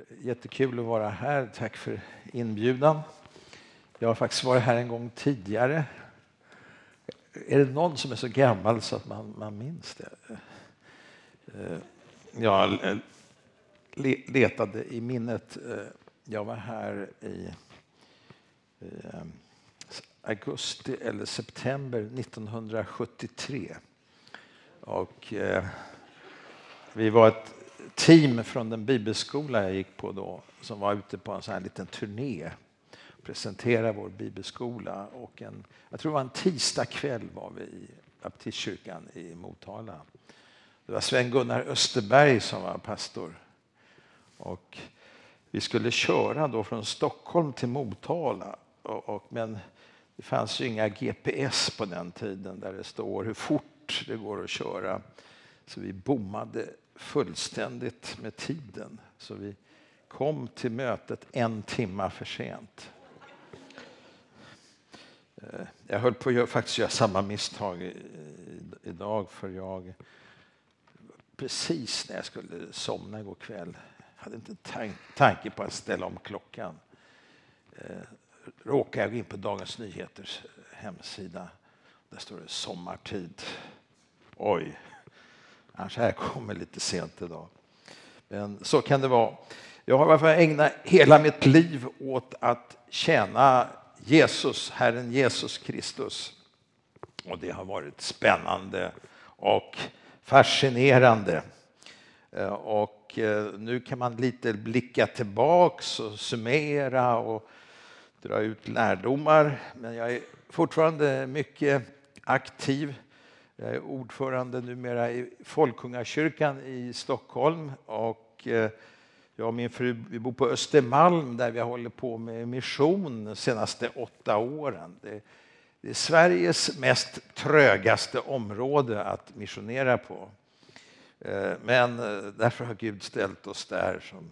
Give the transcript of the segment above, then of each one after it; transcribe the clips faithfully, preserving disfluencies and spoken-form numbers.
Jättekul att vara här. Tack för inbjudan. Jag har faktiskt varit här en gång tidigare. Är det någon som är så gammal så att man, man minns det? Jag letade i minnet. Jag var här i, i augusti eller september nittonhundrasjuttiotre. Och eh, vi var ett team från den bibelskola jag gick på då som var ute på en sån här liten turné. Presentera vår bibelskola. Och en, jag tror det var en tisdag kväll var vi i baptistkyrkan i Motala. Det var Sven-Gunnar Österberg som var pastor. Och vi skulle köra då från Stockholm till Motala. Och, och, men det fanns ju inga G P S på den tiden där det står hur fort det går att köra. Så vi bommade fullständigt med tiden. Så vi kom till mötet en timma för sent. Jag höll på att göra, faktiskt göra samma misstag idag. För jag, precis när jag skulle somna igår kväll, hade inte en tanke på att ställa om klockan. Råkade jag gå in på Dagens Nyheters hemsida. Där står det sommartid. Oj, annars här kommer lite sent idag. Men så kan det vara. Jag har i alla fall ägnat hela mitt liv åt att tjäna Jesus, Herren Jesus Kristus. Och det har varit spännande och fascinerande. Och nu kan man lite blicka tillbaks och summera och dra ut lärdomar. Men jag är fortfarande mycket aktiv. Jag är ordförande numera i Folkungakyrkan i Stockholm. Och jag och min fru vi bor på Östermalm där vi håller på med mission de senaste åtta åren. Det, det är Sveriges mest trögaste område att missionera på. Men därför har Gud ställt oss där som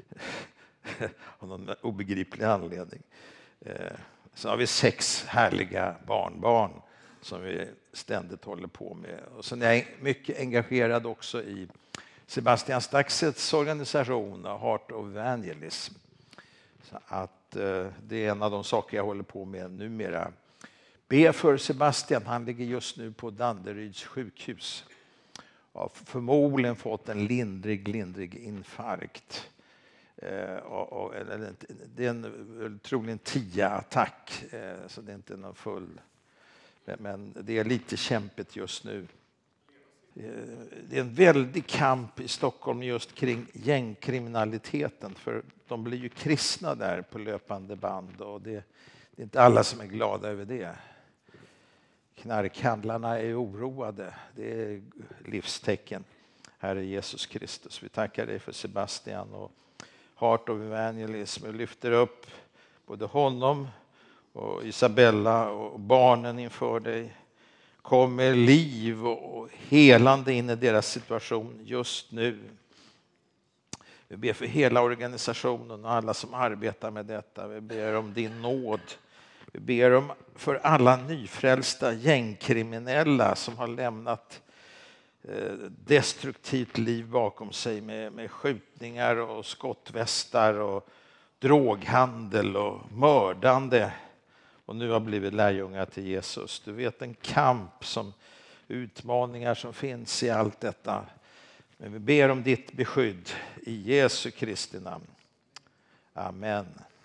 av någon obegriplig anledning. Så har vi sex härliga barnbarn som vi ständigt håller på med. Och sen är jag mycket engagerad också i Sebastian Staxets organisation Heart of Evangelism. Så att eh, det är en av de saker jag håller på med numera. Be för Sebastian, han ligger just nu på Danderyds sjukhus. Har förmodligen fått en lindrig, lindrig infarkt. Eh, och, och, eller, det är en troligen tia-attack, eh, så det är inte någon full. Men, men det är lite kämpigt just nu. Det är en väldig kamp i Stockholm just kring gängkriminaliteten. För de blir ju kristna där på löpande band. Och det, det är inte alla som är glada över det. Knarkhandlarna är oroade. Det är livstecken. Herre Jesus Kristus. Vi tackar dig för Sebastian och Heart of Evangelism. Vi lyfter upp både honom och Isabella och barnen inför dig. Kom med liv och helande in i deras situation just nu. Vi ber för hela organisationen och alla som arbetar med detta. Vi ber om din nåd. Vi ber om för alla nyfrälsta gängkriminella som har lämnat destruktivt liv bakom sig med, med skjutningar och skottvästar och droghandel och mördande. Och nu har blivit lärjungar till Jesus. Du vet en kamp som utmaningar som finns i allt detta. Men vi ber om ditt beskydd i Jesu Kristi namn. Amen.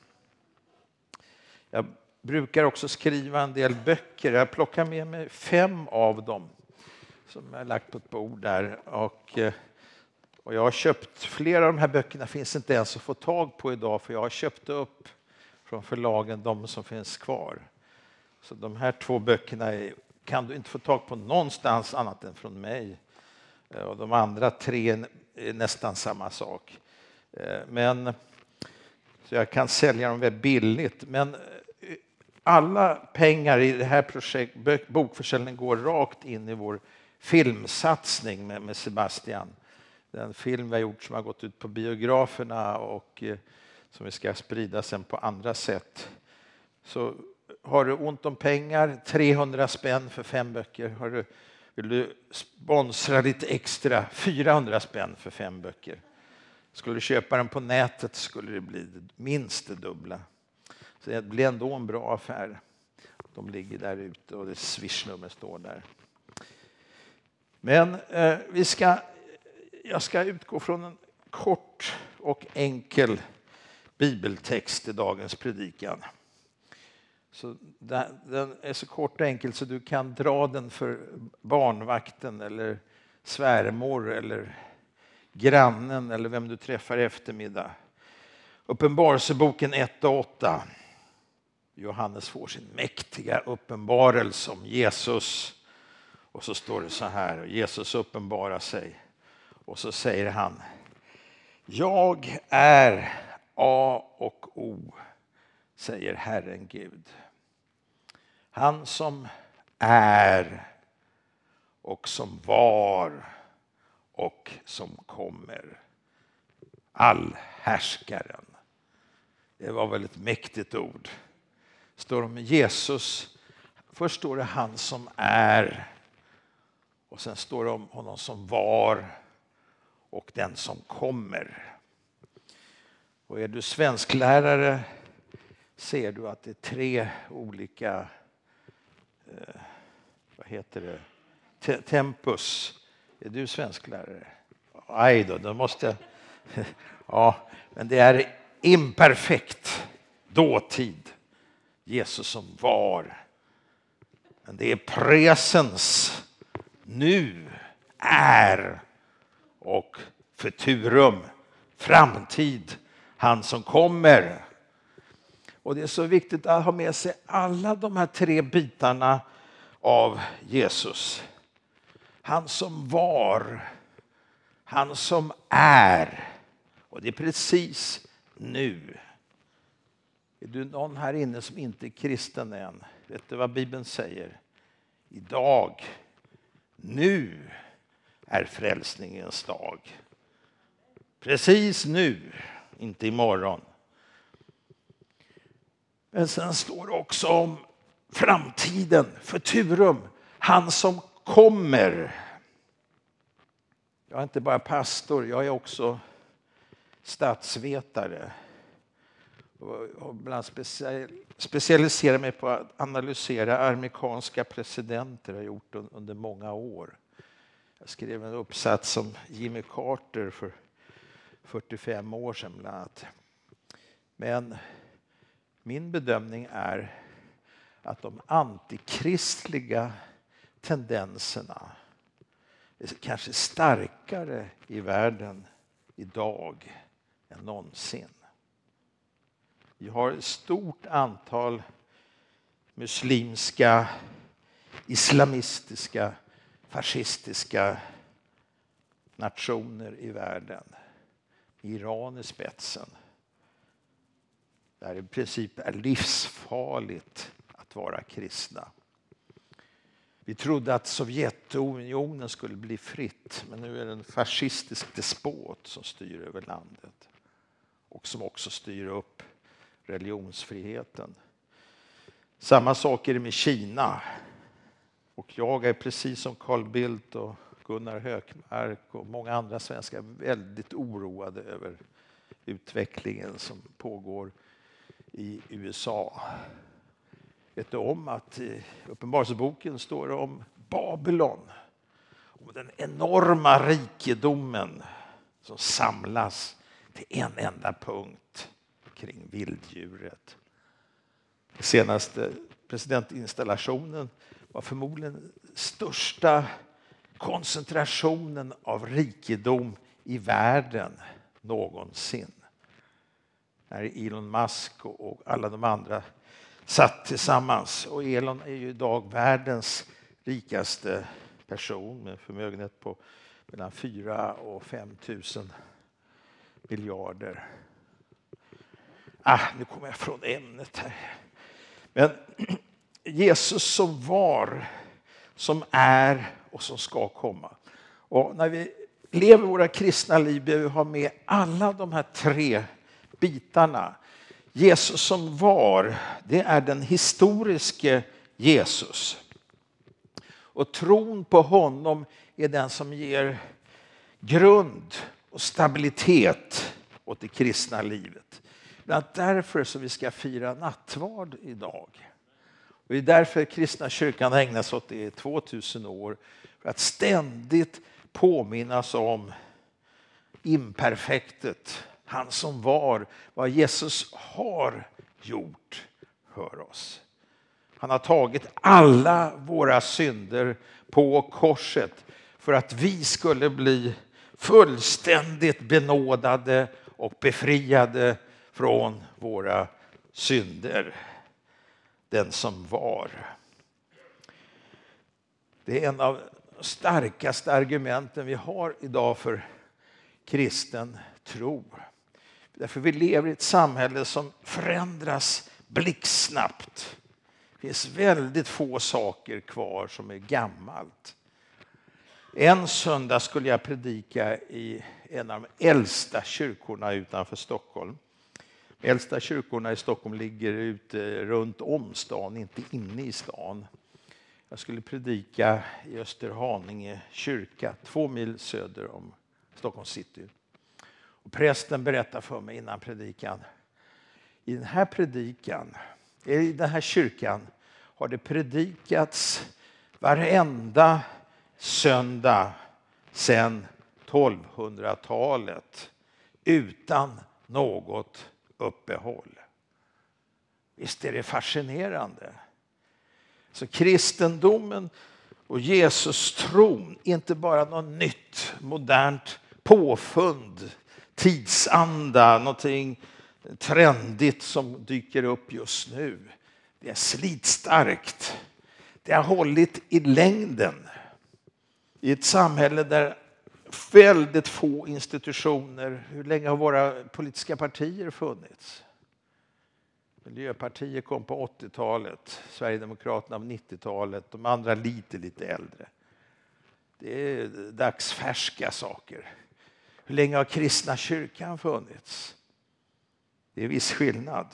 Jag brukar också skriva en del böcker. Jag plockar med mig fem av dem som jag har lagt på ett bord där. Och, och jag har köpt flera av de här böckerna finns inte ens att få tag på idag för jag har köpt upp från förlagen, de som finns kvar. Så de här två böckerna är, kan du inte få tag på någonstans annat än från mig. Och de andra tre är nästan samma sak. Men, så jag kan sälja dem väldigt billigt. Men alla pengar i det här projekt, bokförsäljningen går rakt in i vår filmsatsning med, med Sebastian. Den film vi har gjort som har gått ut på biograferna och som vi ska sprida sen på andra sätt. Så har du ont om pengar, trehundra spänn för fem böcker. Har du, vill du sponsra lite extra, fyrahundra spänn för fem böcker. Skulle du köpa den på nätet skulle det bli minst det dubbla. Så det blir ändå en bra affär. De ligger där ute och det swishnummer står där. Men eh, vi ska, jag ska utgå från en kort och enkel bibeltext i dagens predikan. Så den är så kort och enkel så du kan dra den för barnvakten eller svärmor eller grannen eller vem du träffar i eftermiddag. Uppenbarelseboken ett och åtta. Johannes får sin mäktiga uppenbarelse om Jesus. Och så står det så här, Jesus uppenbarar sig. Och så säger han, jag är A och O, säger Herren Gud. Han som är och som var och som kommer. Allhärskaren. Det var väl ett mäktigt ord. Står om Jesus. Först står det han som är. Och sen står det om honom som var och den som kommer. Och är du svensklärare ser du att det är tre olika eh, vad heter det? Te- tempus. Är du svensklärare? Aj då, då måste jag... Ja, men det är imperfekt dåtid. Jesus som var. Men det är presens. Nu är och futurum. Framtid. Han som kommer. Och det är så viktigt att ha med sig alla de här tre bitarna av Jesus. Han som var. Han som är. Och det är precis nu. Är du någon här inne som inte är kristen än? Vet du vad Bibeln säger? Idag, nu är frälsningens dag. Precis nu, inte imorgon. Men sen står det också om framtiden, futurum. Han som kommer. Jag är inte bara pastor, jag är också statsvetare. Och bland specialiserar mig på att analysera amerikanska presidenter. Jag har gjort det under många år. Jag skrev en uppsats om Jimmy Carter för fyrtiofem år sedan bland annat. Men min bedömning är att de antikristliga tendenserna är kanske starkare i världen idag än någonsin. Vi har ett stort antal muslimska, islamistiska, fascistiska nationer i världen. Iran i spetsen. Där i princip är livsfarligt att vara kristna. Vi trodde att Sovjetunionen skulle bli fritt, men nu är det en fascistisk despot som styr över landet. Och som också styr upp religionsfriheten. Samma sak är det med Kina. Och jag är precis som Carl Bildt och Gunnar Hökmark och många andra svenskar väldigt oroade över utvecklingen som pågår i U S A. Vet du om att i Uppenbarelseboken står det om Babylon. Om den enorma rikedomen som samlas till en enda punkt kring vilddjuret. Senaste presidentinstallationen var förmodligen största koncentrationen av rikedom i världen någonsin. När Elon Musk och alla de andra satt tillsammans. Och Elon är ju idag världens rikaste person med förmögenhet på mellan fyra och fem tusen miljarder. Ah, nu kommer jag från ämnet här. Men Jesus som var, som är och som ska komma. Och när vi lever våra kristna liv behöver vi ha med alla de här tre bitarna. Jesus som var, det är den historiske Jesus. Och tron på honom är den som ger grund och stabilitet åt det kristna livet. Bland annat därför så vi ska fira nattvard idag. Och det är därför kristna kyrkan har ägnat sig åt det i tvåtusen år. För att ständigt påminnas om imperfektet. Han som var, vad Jesus har gjort för oss. Han har tagit alla våra synder på korset för att vi skulle bli fullständigt benådade och befriade från våra synder. Den som var. Det är en av de starkaste argumenten vi har idag för kristen tro. Därför vi lever i ett samhälle som förändras blixtsnabbt. Det finns väldigt få saker kvar som är gammalt. En söndag skulle jag predika i en av de äldsta kyrkorna utanför Stockholm. De äldsta kyrkorna i Stockholm ligger ute runt om stan, inte inne i stan. Jag skulle predika i Österhaninge kyrka, två mil söder om Stockholms city. Och prästen berättade för mig innan predikan. I den här predikan, i den här kyrkan har det predikats varenda söndag sedan tolvhundratalet utan något uppehåll. Visst är det fascinerande. Så kristendomen och Jesus tron är inte bara något nytt, modernt påfund, tidsanda, någonting trendigt som dyker upp just nu. Det är slitstarkt. Det har hållit i längden. I ett samhälle där väldigt få institutioner, hur länge har våra politiska partier funnits? Miljöpartiet kom på åttiotalet, Sverigedemokraterna på nittiotalet, de andra lite, lite äldre. Det är dagsfärska saker. Hur länge har kristna kyrkan funnits? Det är viss skillnad.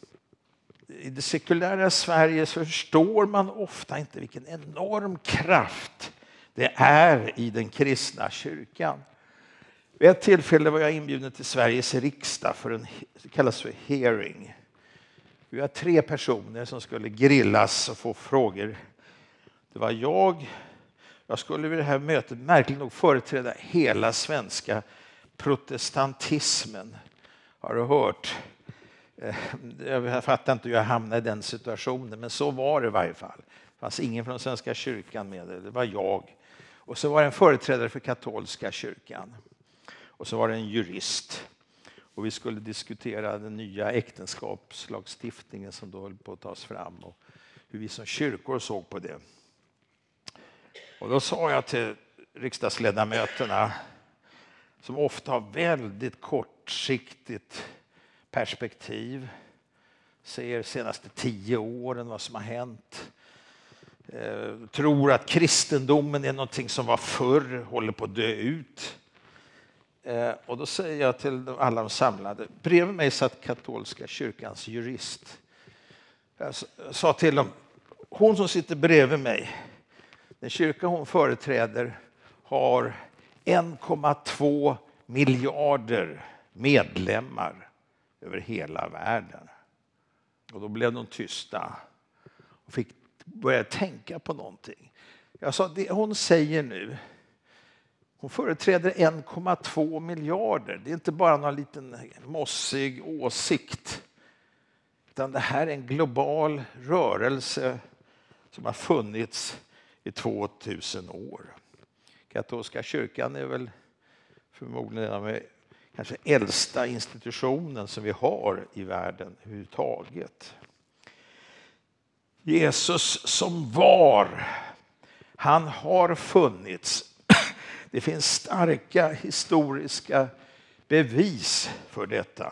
I det sekulära Sverige så förstår man ofta inte vilken enorm kraft det är i den kristna kyrkan. Vid ett tillfälle var jag inbjuden till Sveriges riksdag för en, det kallas för hearing. Vi var tre personer som skulle grillas och få frågor. Det var jag. Jag skulle vid det här mötet märkligt nog företräda hela svenska protestantismen. Har du hört? Jag fattar inte hur jag hamnade i den situationen, men så var det i varje fall. Det fanns ingen från Svenska kyrkan med det, det var jag. Och så var det en företrädare för katolska kyrkan. Och så var det en jurist. Och vi skulle diskutera den nya äktenskapslagstiftningen som då höll på att tas fram. Och hur vi som kyrkor såg på det. Och då sa jag till riksdagsledamöterna, som ofta har väldigt kortsiktigt perspektiv, ser senaste tio åren vad som har hänt. Eh, tror att kristendomen är någonting som var förr, håller på att dö ut. Eh, och då säger jag till alla de samlade, bredvid mig satt katolska kyrkans jurist. Jag sa till dem, hon som sitter bredvid mig, den kyrka hon företräder har en komma två miljarder medlemmar över hela världen. Och då blev de tysta och fick börja tänka på någonting. Jag sa, det hon säger nu, hon företräder en komma två miljarder. Det är inte bara någon liten mossig åsikt. Utan det här är en global rörelse som har funnits i tvåtusen år. Katolska kyrkan är väl förmodligen den kanske äldsta institutionen som vi har i världen överhuvudtaget. Jesus som var, han har funnits. Det finns starka historiska bevis för detta.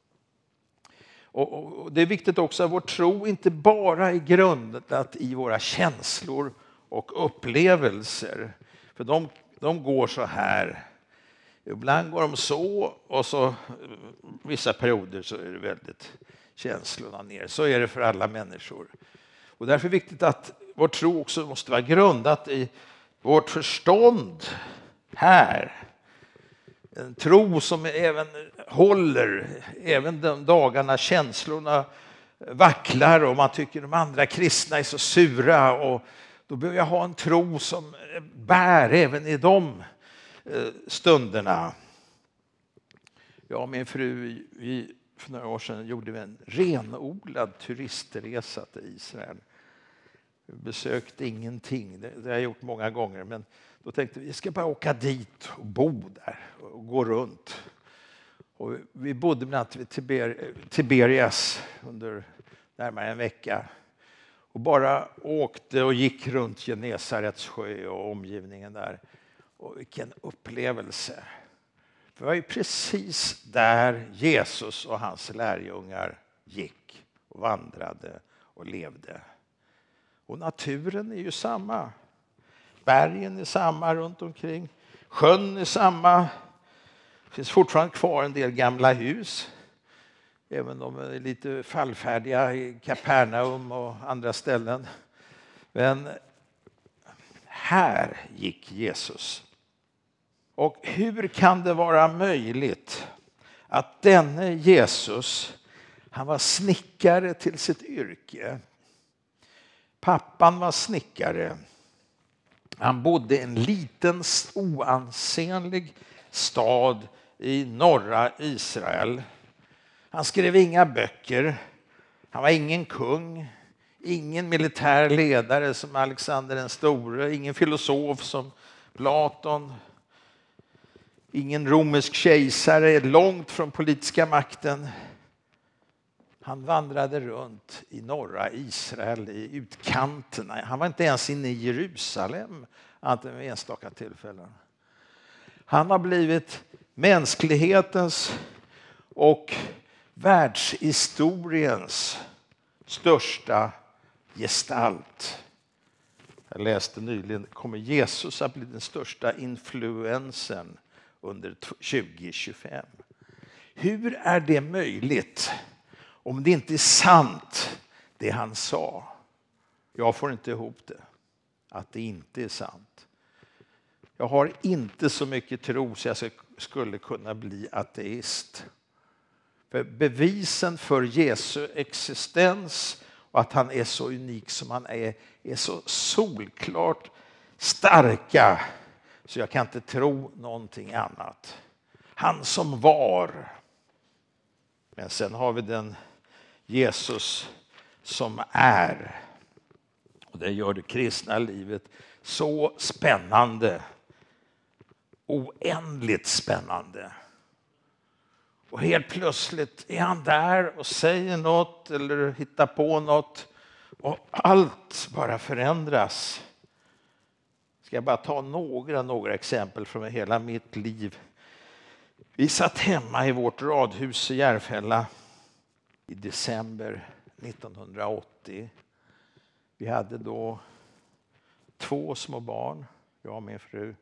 Och, och det är viktigt också att vår tro inte bara är grundat i våra känslor och upplevelser. För de, de går så här. Ibland går de så och så vissa perioder så är det väldigt känslorna ner. Så är det för alla människor. Och därför är det viktigt att vår tro också måste vara grundat i vårt förstånd här. En tro som även håller, även de dagarna känslorna vacklar och man tycker de andra kristna är så sura. Och då behöver jag ha en tro som bär även i de stunderna. Jag och min fru, vi, för några år sedan gjorde vi en renodlad turistresa till Israel. Vi besökte ingenting, det, det har jag gjort många gånger, men då tänkte vi, vi ska bara åka dit och bo där och gå runt. Och vi bodde bland annat vid Tiber, Tiberias under närmare en vecka. Och bara åkte och gick runt Genesarets sjö och omgivningen där. Och vilken upplevelse. För det var ju precis där Jesus och hans lärjungar gick och vandrade och levde. Och naturen är ju samma. Bergen är samma runt omkring. Sjön är samma. Det finns fortfarande kvar en del gamla hus. Även om de är lite fallfärdiga i Kapernaum och andra ställen. Men här gick Jesus. Och hur kan det vara möjligt att denne Jesus, han var snickare till sitt yrke. Pappan var snickare. Han bodde i en liten oansenlig stad i norra Israel. Han skrev inga böcker. Han var ingen kung. Ingen militär ledare som Alexander den store. Ingen filosof som Platon. Ingen romersk kejsare, långt från politiska makten. Han vandrade runt i norra Israel, i utkanterna. Han var inte ens inne i Jerusalem, annat än vid enstaka tillfällen. Han har blivit mänsklighetens och världshistoriens största gestalt. Jag läste nyligen, kommer Jesus att bli den största influensen under tjugo tjugofem. Hur är det möjligt om det inte är sant det han sa? Jag får inte ihop det, att det inte är sant. Jag har inte så mycket tro så jag skulle kunna bli ateist. För bevisen för Jesu existens och att han är så unik som han är, är så solklart starka så jag kan inte tro någonting annat. Han som var. Men sen har vi den Jesus som är. Och det gör det kristna livet så spännande. Oändligt spännande. Och helt plötsligt är han där och säger något eller hittar på något. Och allt bara förändras. Ska jag bara ta några, några exempel från hela mitt liv. Vi satt hemma i vårt radhus i Järfälla i december nittonhundraåttio. Vi hade då två små barn, jag och min fru.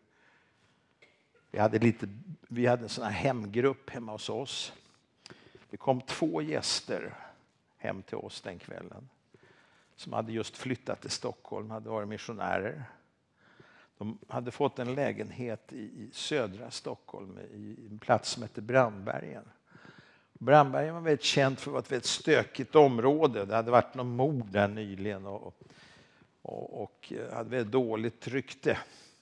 Vi hade, lite, vi hade en sån här hemgrupp hemma hos oss. Det kom två gäster hem till oss den kvällen. Som hade just flyttat till Stockholm, hade varit missionärer. De hade fått en lägenhet i södra Stockholm i en plats som heter Brandbergen. Brandbergen var väldigt känt för att vara ett väldigt stökigt område. Det hade varit någon mord där nyligen och, och, och hade väldigt dåligt rykte.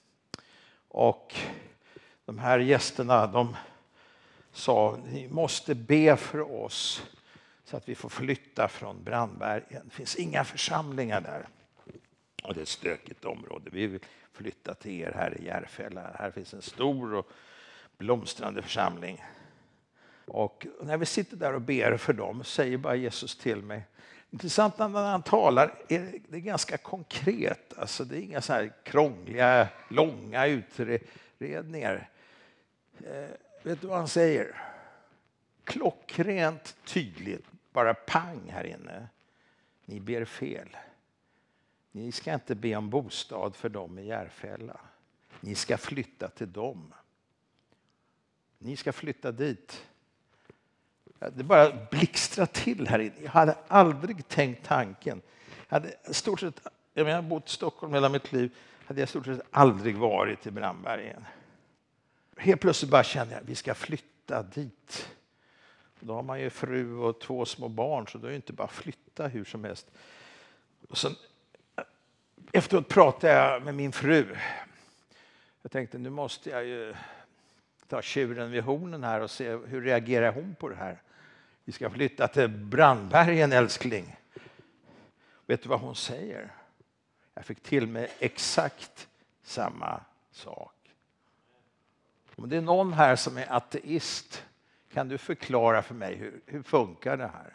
Och de här gästerna, de sa, ni måste be för oss så att vi får flytta från Brandbergen. Det finns inga församlingar där. Och det är ett stökigt område. Vi vill flytta till er här i Järfälla. Här finns en stor och blomstrande församling. Och när vi sitter där och ber för dem säger bara Jesus till mig. Intressant när han talar, är det är ganska konkret. Alltså det är inga så här krångliga, långa utredningar. Eh, vet du vad han säger? Klockrent tydligt, bara pang här inne. Ni ber fel. Ni ska inte be om bostad för dem i Järfälla. Ni ska flytta till dem. Ni ska flytta dit. Det bara blixtrar till här inne. Jag hade aldrig tänkt tanken. Jag hade stort sett, jag har bott i Stockholm hela mitt liv. Hade jag stort sett aldrig varit i Brandbergen. helt plötsligt bara känner jag att vi ska flytta dit. Då har man ju fru och två små barn, så då är det inte bara flytta hur som helst. Och sen, efteråt pratade jag med min fru. Jag tänkte, nu måste jag ju ta tjuren vid hornen här och se hur reagerar hon på det här. Vi ska flytta till Brandbergen, älskling. Vet du vad hon säger? Jag fick till mig exakt samma sak. Om det är någon här som är ateist, kan du förklara för mig hur, hur funkar det här?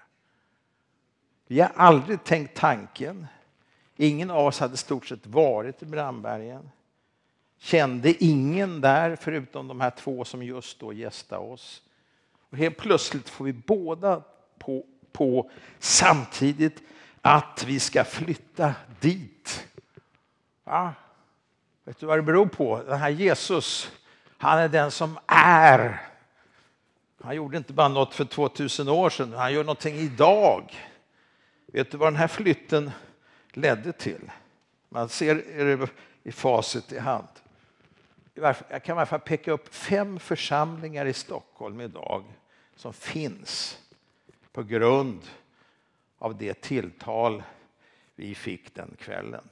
Vi har aldrig tänkt tanken. Ingen av oss hade stort sett varit i Brandbergen. Kände ingen där förutom de här två som just då gästade oss. Och helt plötsligt får vi båda på, på samtidigt att vi ska flytta dit. Ja. Vet du vad det beror på? Den här Jesus, han är den som är. Han gjorde inte bara något för tvåtusen år sedan, han gör någonting idag. Vet du vad den här flytten ledde till? Man ser det i facit i hand. Jag kan i alla fall peka upp fem församlingar i Stockholm idag som finns på grund av det tilltal vi fick den kvällen.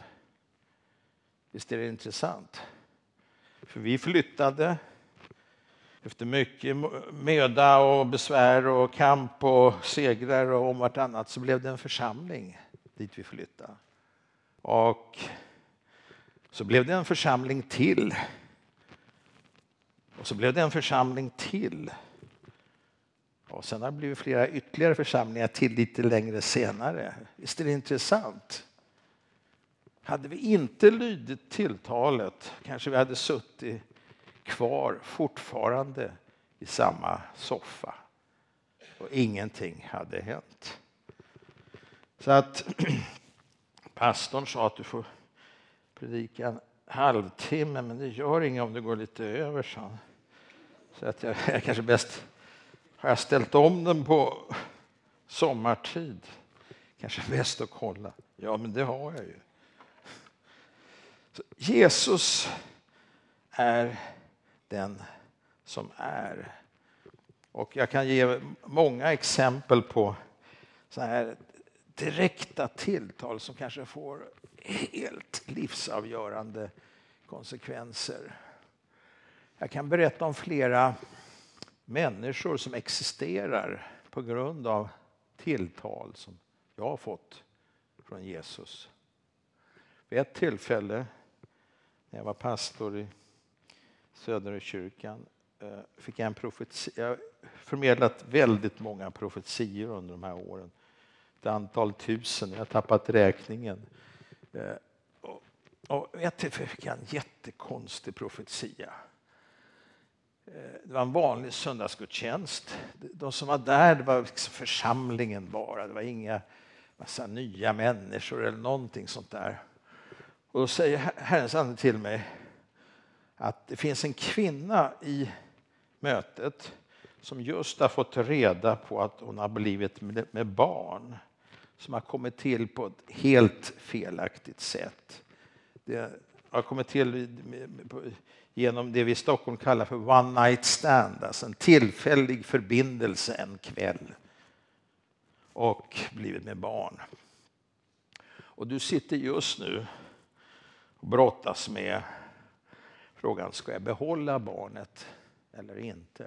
Visst är det intressant? För vi flyttade efter mycket möda och besvär och kamp och segrar och om vartannat, så blev det en församling dit vi flyttade. Och så blev det en församling till. Och så blev det en församling till. Och sen har det blivit flera ytterligare församlingar till lite längre senare. Visst är det intressant? Hade vi inte lydit tilltalet kanske vi hade suttit kvar fortfarande i samma soffa. Och ingenting hade hänt. Så att pastorn sa att du får predika en halvtimme, men det gör inget om det går lite över, så. Så att jag, jag kanske bäst har jag ställt om den på sommartid. Kanske bäst att kolla. Ja, men det har jag ju. Så Jesus är den som är. Och jag kan ge många exempel på så här direkta tilltal som kanske får helt livsavgörande konsekvenser. Jag kan berätta om flera människor som existerar på grund av tilltal som jag har fått från Jesus. Vid ett tillfälle när jag var pastor i Söderkyrkan fick jag en profetia. Jag har förmedlat väldigt många profetior under de här åren. Ett antal tusen, jag har tappat räkningen. Och jag fick en jättekonstig profetia. Det var en vanlig söndagsgudstjänst. De som var där, det var liksom församlingen bara. Det var inga massa nya människor eller någonting sånt där. Och då säger Herrens ande till mig att det finns en kvinna i mötet som just har fått reda på att hon har blivit med barn som har kommit till på ett helt felaktigt sätt. Det har kommit till genom det vi i Stockholm kallar för one night stand, alltså en tillfällig förbindelse en kväll och blivit med barn. Och du sitter just nu och brottas med frågan, ska jag behålla barnet eller inte?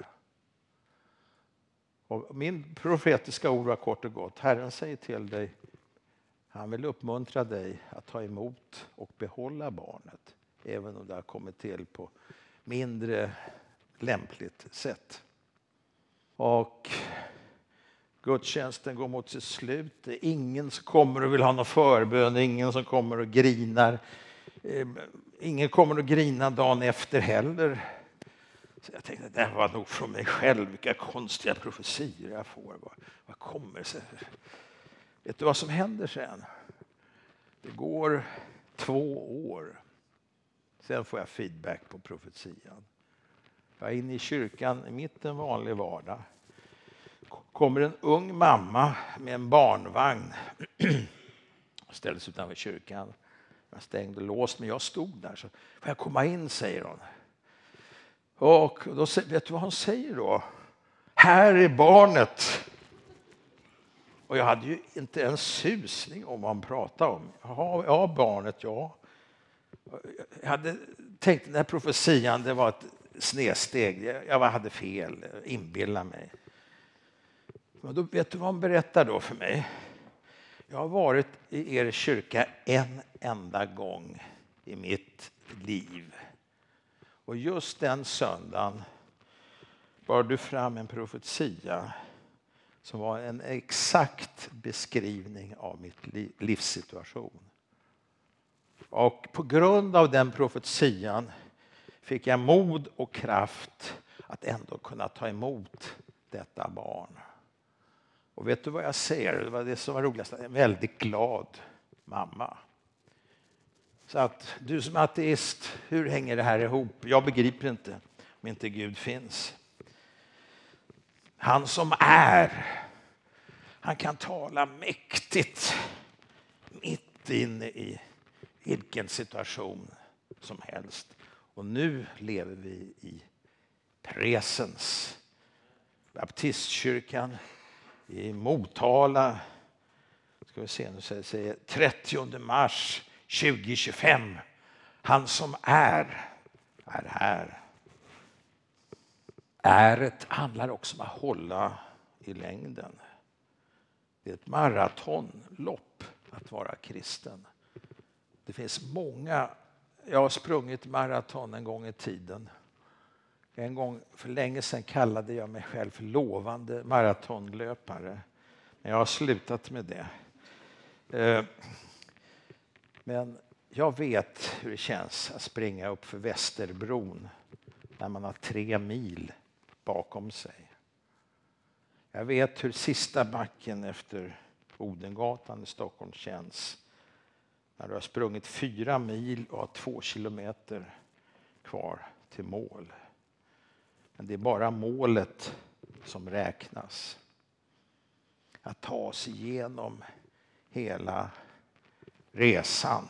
Och min profetiska ord var kort och gott, Herren säger till dig, han vill uppmuntra dig att ta emot och behålla barnet, även om det har kommit till på mindre lämpligt sätt. Och gudstjänsten går mot sitt slut. Det är ingen som kommer och vill ha någon förbön, ingen som kommer och grinar. Ingen kommer att grina dagen efter heller. Så jag tänkte, det var nog från mig själv, vilka konstiga profetier jag får. Vad, vad kommer sig? Vet du vad som händer sen? Det går två år. Sen får jag feedback på profetian. Jag är inne i kyrkan, mitt en vanlig vardag. Kommer en ung mamma med en barnvagn. Ställdes utanför kyrkan. Jag stängde låst, men jag stod där. Så får jag komma in, säger hon. Och då, vet du vad han säger då? Här är barnet. Och jag hade ju inte en susning om vad han pratade om. Ja, ja barnet, ja. Jag hade tänkt den här profetian, det var ett snedsteg. Jag hade fel, inbilla mig. Men då vet du vad han berättar då för mig? Jag har varit i er kyrka en enda gång i mitt liv. Och just den söndagen bar du fram en profetia som var en exakt beskrivning av mitt livssituation. Och på grund av den profetian fick jag mod och kraft att ändå kunna ta emot detta barn. Och vet du vad jag ser? Det var det som var roligast. En väldigt glad mamma. Så att du som ateist, hur hänger det här ihop? Jag begriper inte om inte Gud finns. Han som är, han kan tala mäktigt mitt inne i vilken situation som helst. Och nu lever vi i presens. Baptistkyrkan i Motala, ska vi se nu säger trettionde mars tjugohundratjugofem. Han som är, är här. Äret handlar också om att hålla i längden. Det är ett maratonlopp att vara kristen. Det finns många, jag har sprungit maraton en gång i tiden. En gång för länge sedan kallade jag mig själv för lovande maratonlöpare. Men jag har slutat med det. Men jag vet hur det känns att springa upp för Västerbron när man har tre mil bakom sig. Jag vet hur sista backen efter Odengatan i Stockholm känns när du har sprungit fyra mil och har två kilometer kvar till mål. Men det är bara målet som räknas. Att ta sig igenom hela resan.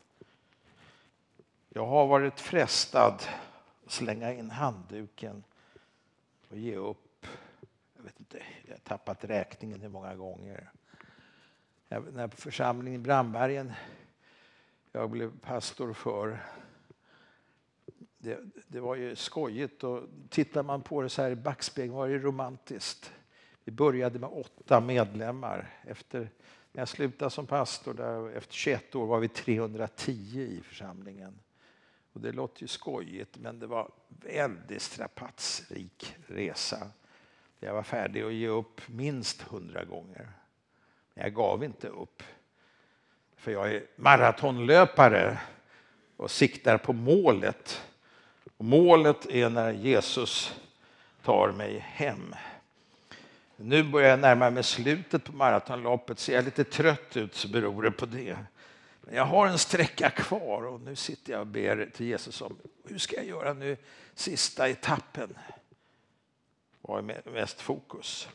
Jag har varit frestad att slänga in handduken och ge upp. Jag vet inte, jag har tappat räkningen hur många gånger. Jag, när församlingen i Brandbergen jag blev pastor för. Det, det var ju skojigt och tittar man på det så här i backspegeln var det romantiskt. Vi började med åtta medlemmar. Efter, när jag slutade som pastor där, efter tjugoett år var vi trehundratio i församlingen. Och det låter ju skojigt men det var väldigt strapatsrik resa. Jag var färdig att ge upp minst hundra gånger. Men jag gav inte upp. För jag är maratonlöpare och siktar på målet. Och målet är när Jesus tar mig hem. Nu börjar jag närma mig slutet på maratonloppet. Ser jag lite trött ut så beror det på det. Men jag har en sträcka kvar och nu sitter jag och ber till Jesus om hur ska jag göra nu sista etappen. Vad är mest fokus?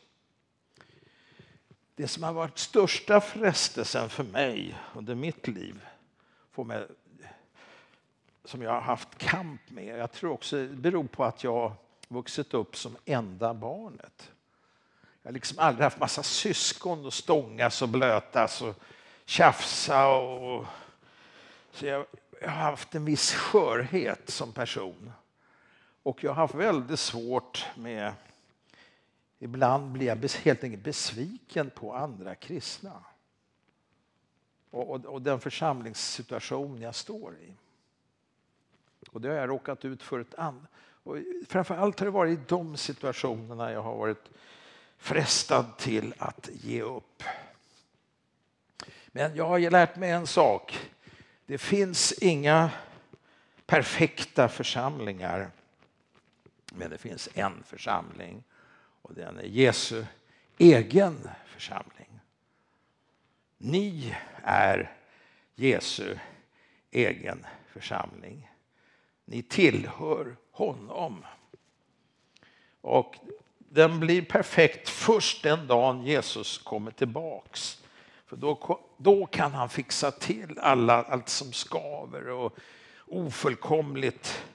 Det som har varit största frestelsen för mig under mitt liv får mig, som jag har haft kamp med. Jag tror också det beror på att jag vuxit upp som enda barnet. Jag har liksom aldrig haft massa syskon och stångas och blötas och tjafsa. Och, så jag, jag har haft en viss skörhet som person. Och jag har haft väldigt svårt med... Ibland blir jag helt enkelt besviken på andra kristna. Och, och, och den församlingssituation jag står i. Och det har jag råkat ut för ett annat. Och framförallt har det varit i de situationerna jag har varit frestad till att ge upp. Men jag har lärt mig en sak. Det finns inga perfekta församlingar. Men det finns en församling. Och den är Jesu egen församling. Ni är Jesu egen församling. Ni tillhör honom. Och den blir perfekt först den dagen Jesus kommer tillbaks. För då, då kan han fixa till alla, allt som skaver och ofullkomligt.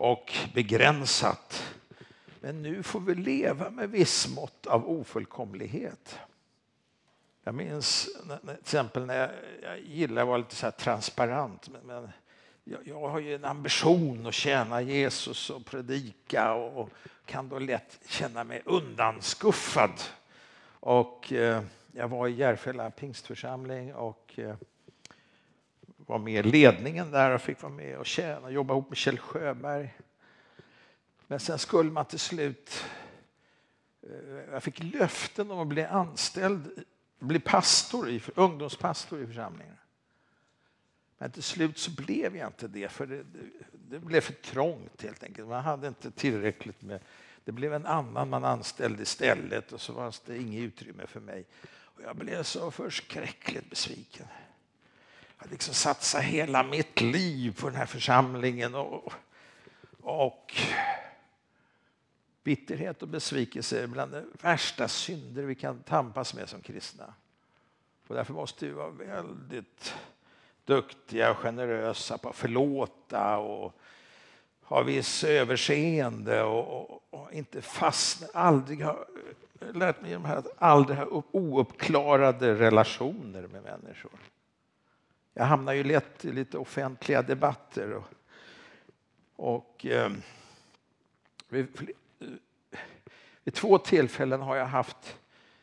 och begränsat. Men nu får vi leva med viss mått av ofullkomlighet. Jag minns till exempel när jag, jag gillar att vara lite så här transparent. Men, men jag, jag har ju en ambition att tjäna Jesus och predika. Och, och kan då lätt känna mig undanskuffad. Och eh, jag var i Järfälla pingstförsamling och eh, var med i ledningen där och fick vara med och tjäna. Jobba ihop med Kjell Sjöberg. Men sen skulle man till slut... Eh, jag fick löften om att bli anställd, bli pastor i, ungdomspastor i församlingen. Men till slut så blev jag inte det, för det, det, det blev för trångt helt enkelt. Man hade inte tillräckligt med... Det blev en annan man anställde istället och så var det inget utrymme för mig. Och jag blev så förskräckligt besviken. Jag hade liksom satsat hela mitt liv på den här församlingen och, och bitterhet och besvikelse är bland de värsta synder vi kan tampas med som kristna. Och därför måste vi vara väldigt duktiga och generösa på att förlåta och ha viss överseende och, och, och inte fastna, aldrig ha lärt mig de här att aldrig ha ouppklarade relationer med människor. Jag hamnar ju lätt i lite offentliga debatter och, och eh, vid, vid två tillfällen har jag haft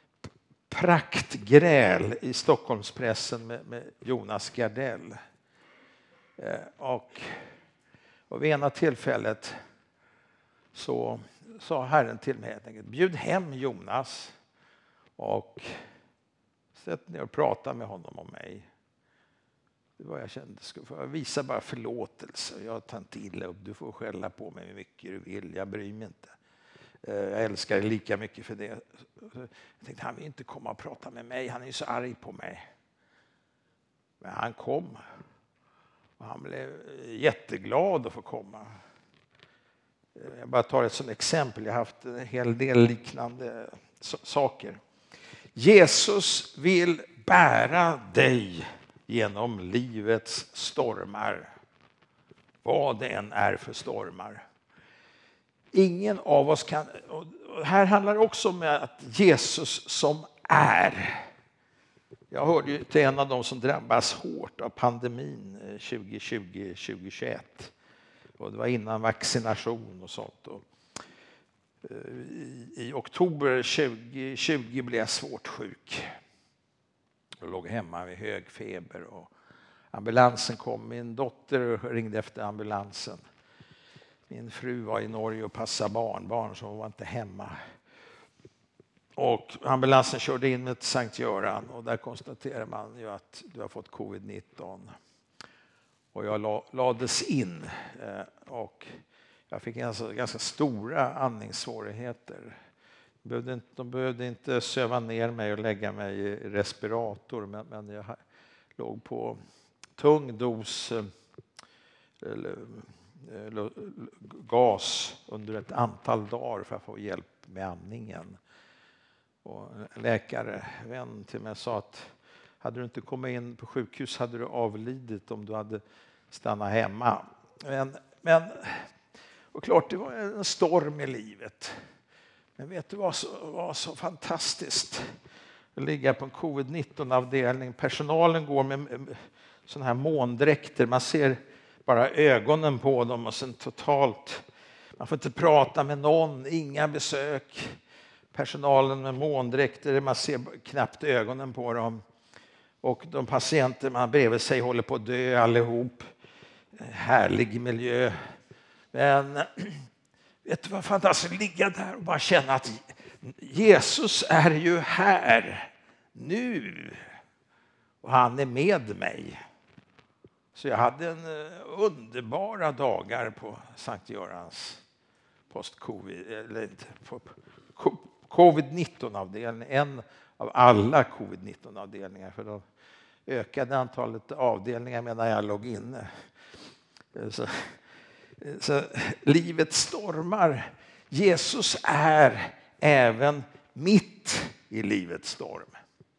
praktgräl i Stockholmspressen med, med Jonas Gardell. Eh, och, och vid ena tillfället så sa Herren till mig helt enkelt, bjud hem Jonas och sätt ner och prata med honom om mig. Det var jag kände, ska få visa bara förlåtelse. Jag tar inte illa upp, du får skälla på mig hur mycket du vill, jag bryr mig inte. Jag älskar dig lika mycket för det. Jag tänkte, han vill inte komma och prata med mig, han är ju så arg på mig. Men han kom. Och han blev jätteglad att få komma. Jag bara tar det som exempel, jag har haft en hel del liknande saker. Jesus vill bära dig genom livets stormar. Vad det än är för stormar. Ingen av oss kan... Och här handlar det också om att Jesus som är. Jag hörde ju till en av dem som drabbas hårt av pandemin tjugo tjugo tjugo tjugoett. Och det var innan vaccination och sånt. Och i, I oktober tjugo tjugo blev jag svårt sjuk. Jag låg hemma med hög feber. Och ambulansen kom. Min dotter ringde efter ambulansen. Min fru var i Norge och passade barnbarn så hon var inte hemma. Och ambulansen körde in till Sankt Göran och där konstaterar man ju att du har fått covid nitton. Och jag lades in och jag fick ganska, ganska stora andningssvårigheter. De behövde, inte, de behövde inte söva ner mig och lägga mig i respirator men, men jag låg på tung dos eller, eller, gas under ett antal dagar för att få hjälp med andningen. Och en läkare, vän till mig, sa att hade du inte kommit in på sjukhus hade du avlidit om du hade stannat hemma. Men, men och klart det var en storm i livet. Men vet du vad som var så fantastiskt? Att ligga på en covid nitton avdelning. Personalen går med såna här måndräkter. Man ser bara ögonen på dem och sen totalt. Man får inte prata med någon, inga besök. Personalen med måndräkter, man ser knappt ögonen på dem. Och de patienter man bredvid sig håller på att dö allihop. Härlig miljö. Men vet du vad fantastiskt, ligga där och bara känna att Jesus är ju här nu. Och han är med mig. Så jag hade en underbara dagar på Sankt Görans post-covid, eller inte, på covid nitton avdelning, en av alla covid nitton avdelningar, för då ökade antalet avdelningar medan jag låg inne. Så, så livet stormar. Jesus är även mitt i livets storm.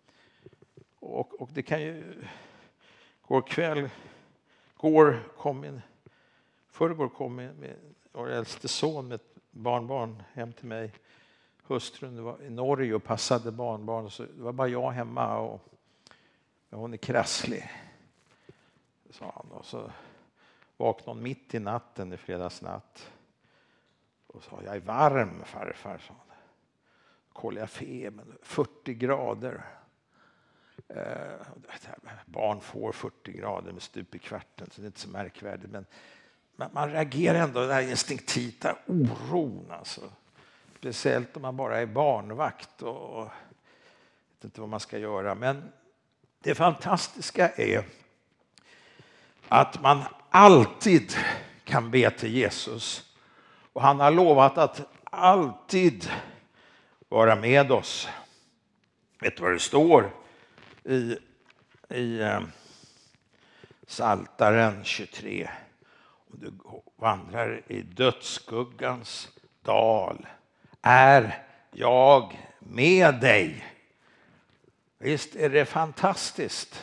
Och, och det kan ju går kväll går kom en förrgår kom en, vår äldste son med ett barnbarn hem till mig. Hustrun var i Norge och passade barnbarn. Så det var bara jag hemma och hon är krasslig, sa han. Och så vaknade hon mitt i natten i fredagsnatt och sa, jag är varm farfar, sa han. Kollade jag febern, fyrtio grader. Eh, barn får fyrtio grader med stup i kvarten, så det är inte så märkvärdigt. Men man, man reagerar ändå den här instinktiva oron. Alltså. Speciellt om man bara är barnvakt och vet inte vad man ska göra. Men det fantastiska är att man alltid kan be till Jesus. Och han har lovat att alltid vara med oss. Vet du vad det står i, i eh, Psaltaren tjugotre? Om du vandrar i dödsskuggans dal är jag med dig. Visst är det fantastiskt?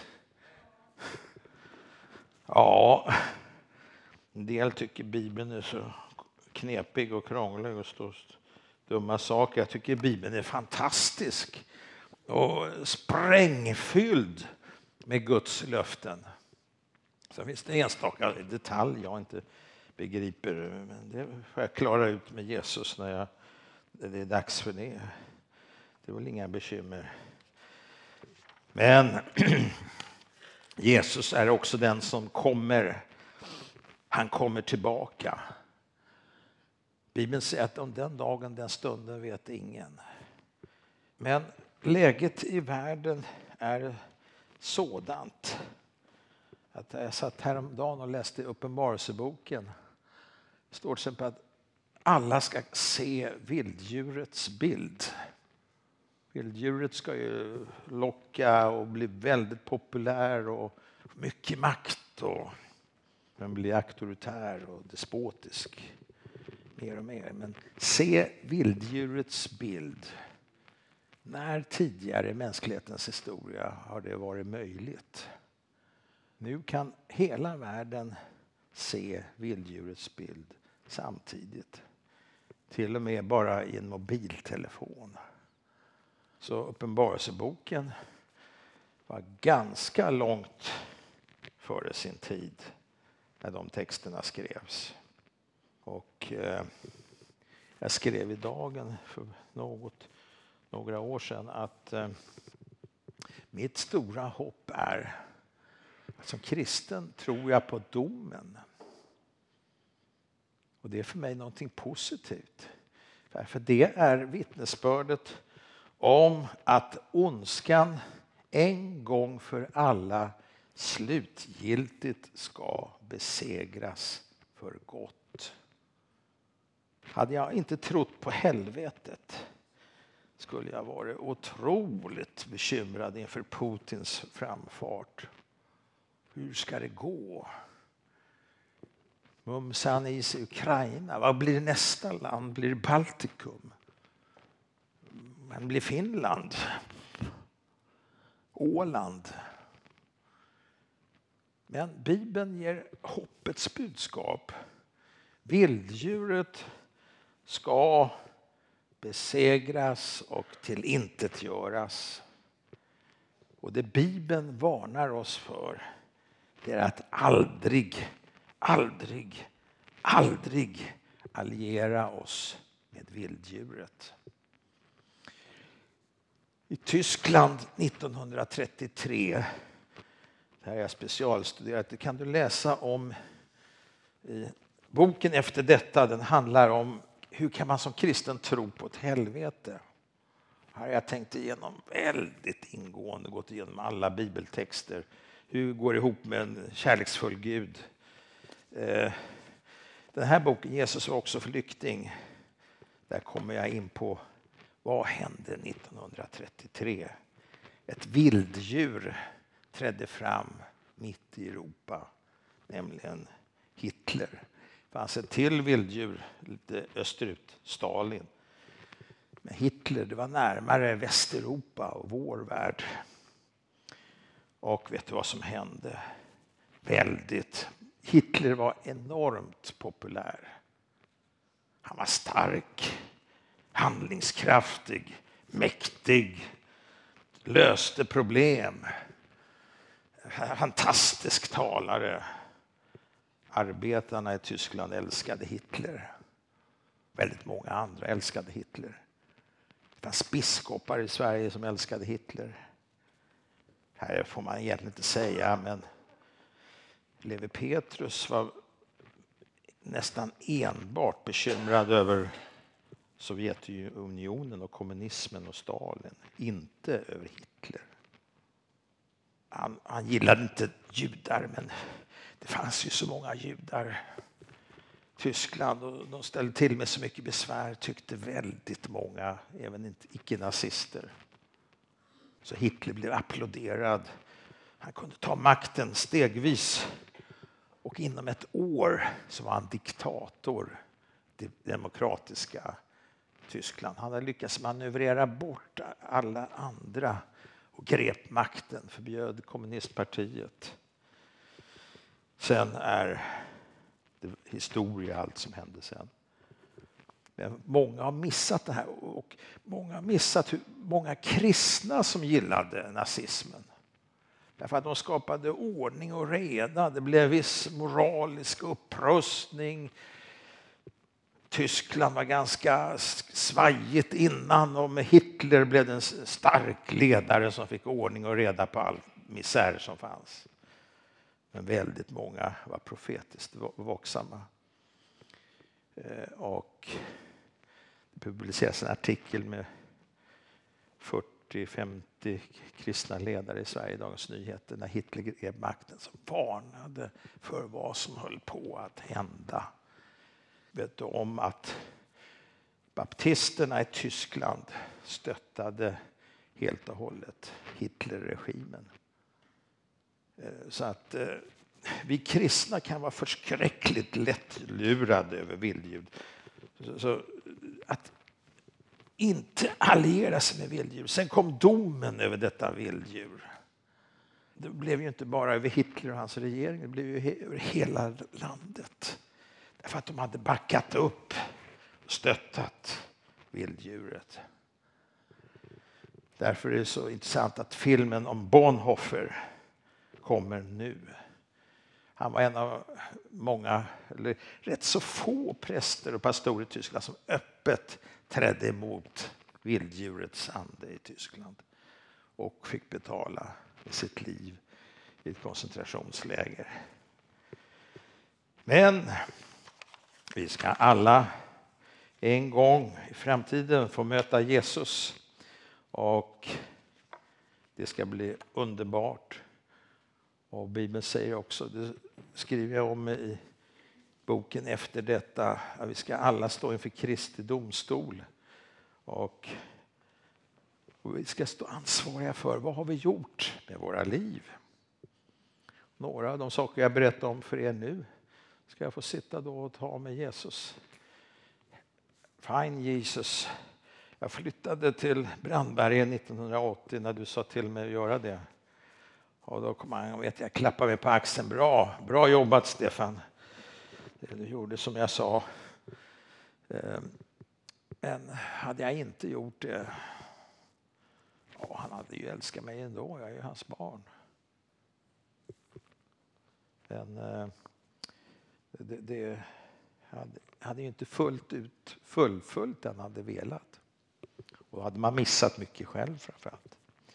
Ja, en del tycker Bibeln är så knepig och krånglig och står dumma saker. Jag tycker Bibeln är fantastisk och sprängfylld med Guds löften. Så finns det enstaka detalj jag inte begriper, men det får jag klara ut med Jesus när, jag, när det är dags för det. Det är väl inga bekymmer. Men Jesus är också den som kommer. Han kommer tillbaka. Bibeln säger att om den dagen, den stunden vet ingen. Men läget i världen är sådant att jag satt häromdagen och läste Uppenbarelseboken. Det står till exempel att alla ska se vilddjurets bild. Vilddjuret ska ju locka och bli väldigt populär och mycket makt. Och den blir auktoritär och despotisk mer och mer. Men se vilddjurets bild. När tidigare i mänsklighetens historia har det varit möjligt? Nu kan hela världen se vilddjurets bild samtidigt. Till och med bara i en mobiltelefon. Så Uppenbarelseboken var ganska långt före sin tid när de texterna skrevs. Och eh, jag skrev i Dagen för något, några år sedan att eh, mitt stora hopp är att som kristen tror jag på domen. Och det är för mig någonting positivt. För det är vittnesbördet om att ondskan en gång för alla slutgiltigt ska besegras för gott. Hade jag inte trott på helvetet skulle jag varit otroligt bekymrad inför Putins framfart. Hur ska det gå? Mumsan i Ukraina. Vad blir nästa land? Blir det Baltikum? Men blir Finland? Åland? Men Bibeln ger hoppets budskap. Vilddjuret ska besegras och tillintetgöras. Och det Bibeln varnar oss för, det är att aldrig, aldrig, aldrig alliera oss med vilddjuret. I Tyskland nittonhundratrettiotre, det här är jag specialstuderat, det kan du läsa om i boken efter detta. Den handlar om hur kan man som kristen tro på ett helvete. Här har jag tänkt igenom väldigt ingående, gått igenom alla bibeltexter. Hur går det ihop med en kärleksfull Gud? Den här boken, Jesus var också flykting. Där kommer jag in på vad hände nittonhundratrettiotre. Ett vilddjur trädde fram mitt i Europa, nämligen Hitler. Det fanns ett till vilddjur lite österut, Stalin. Men Hitler, det var närmare Västeuropa och vår värld. Och vet du vad som hände? Väldigt. Hitler var enormt populär. Han var stark, handlingskraftig, mäktig, löste problem. Fantastisk talare. Arbetarna i Tyskland älskade Hitler. Väldigt många andra älskade Hitler. Det fanns biskopar i Sverige som älskade Hitler. Här får man egentligen inte säga, men Levi Petrus var nästan enbart bekymrad över Sovjetunionen och kommunismen och Stalin, inte över Hitler. Han, han gillade inte judar, men det fanns ju så många judar i Tyskland och de ställde till med så mycket besvär, tyckte väldigt många, även inte icke-nazister. Så Hitler blev applåderad. Han kunde ta makten stegvis och inom ett år så var han diktator i det demokratiska Tyskland. Han hade lyckats manövrera bort alla andra och grep makten, förbjöd kommunistpartiet. Sen är det historia allt som hände sen. Men många har missat det här och många har missat hur många kristna som gillade nazismen. Därför att de skapade ordning och reda. Det blev viss moralisk upprustning. Tyskland var ganska svajigt innan och med Hitler blev det en stark ledare som fick ordning och reda på all misär som fanns. Men väldigt många var profetiskt vaksamma. Och det publiceras en artikel med fyrtio till femtio kristna ledare i Sverige i Dagens Nyheter när Hitler grep makten som varnade för vad som höll på att hända. Vet du om att baptisterna i Tyskland stöttade helt och hållet Hitlerregimen. Så att vi kristna kan vara förskräckligt lättlurade över vilddjur. Så att inte alliera sig med vilddjur. Sen kom domen över detta vilddjur. Det blev ju inte bara över Hitler och hans regering, det blev ju över hela landet. Därför att de hade backat upp och stöttat vilddjuret. Därför är det så intressant att filmen om Bonhoeffer kommer nu. Han var en av många, eller rätt så få präster och pastorer i Tyskland som öppet trädde emot vilddjurets ande i Tyskland och fick betala med sitt liv i ett koncentrationsläger. Men vi ska alla en gång i framtiden få möta Jesus och det ska bli underbart. Och Bibeln säger också, det skriver jag om i boken efter detta, att vi ska alla stå inför Kristi domstol. Och, och vi ska stå ansvariga för vad har vi gjort med våra liv. Några av de saker jag berättar om för er nu ska jag få sitta då och ta med Jesus. Fine Jesus. Jag flyttade till Brandbergen nittonhundraåttio när du sa till mig att göra det. Och då kom han och vet jag klappade mig på axeln. Bra, bra jobbat Stefan. Du gjorde som jag sa. Men hade jag inte gjort det, ja, han hade ju älskat mig ändå. Jag är ju hans barn. Men det, det hade, hade ju inte fullt ut fullföljt den hade velat. Och hade man missat mycket själv framförallt.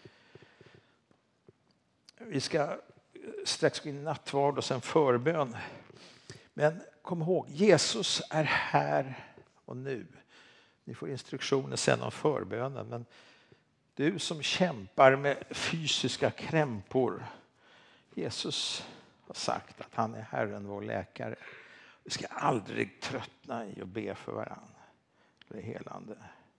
Vi ska strax gå in i nattvard och sen förbön. Men kom ihåg, Jesus är här och nu. Ni får instruktioner sen om förbönen. Men du som kämpar med fysiska krämpor. Jesus har sagt att han är Herren, vår läkare. Vi ska aldrig tröttna i att be för varandra. Det är helande.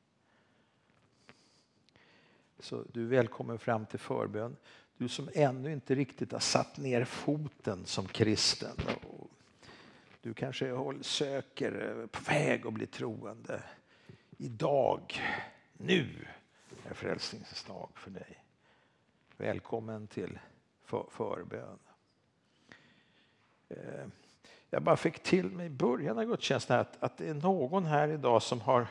Så du är välkommen fram till förbön. Du som ännu inte riktigt har satt ner foten som kristen. Du kanske söker på väg att bli troende. Idag, nu är frälsningens dag för dig. Välkommen till för, förbön. jag bara fick till mig i början av gudstjänsten att, att det är någon här idag som har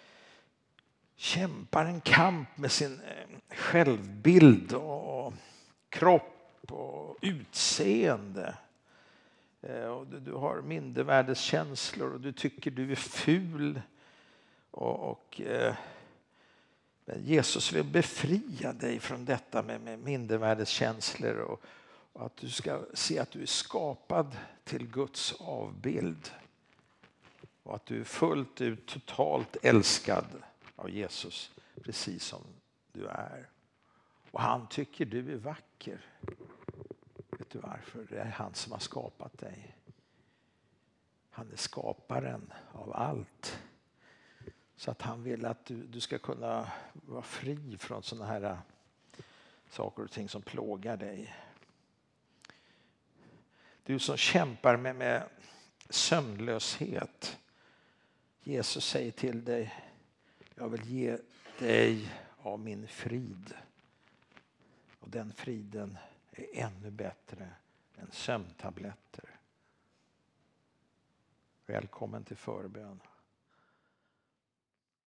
kämpar en kamp med sin självbild och kropp och utseende. Och du, du har mindervärdeskänslor och du tycker du är ful. Och, och eh, Jesus vill befria dig från detta med, med mindervärdeskänslor och, och att du ska se att du är skapad till Guds avbild. Och att du är fullt ut totalt älskad av Jesus precis som du är. Och han tycker du är vacker. Vet du varför? Det är han som har skapat dig. Han är skaparen av allt. Så att han vill att du, du ska kunna vara fri från sådana här saker och ting som plågar dig. Du som kämpar med, med sömnlöshet. Jesus säger till dig, jag vill ge dig av min frid. Och den friden är ännu bättre än sömntabletter. Välkommen till förbön.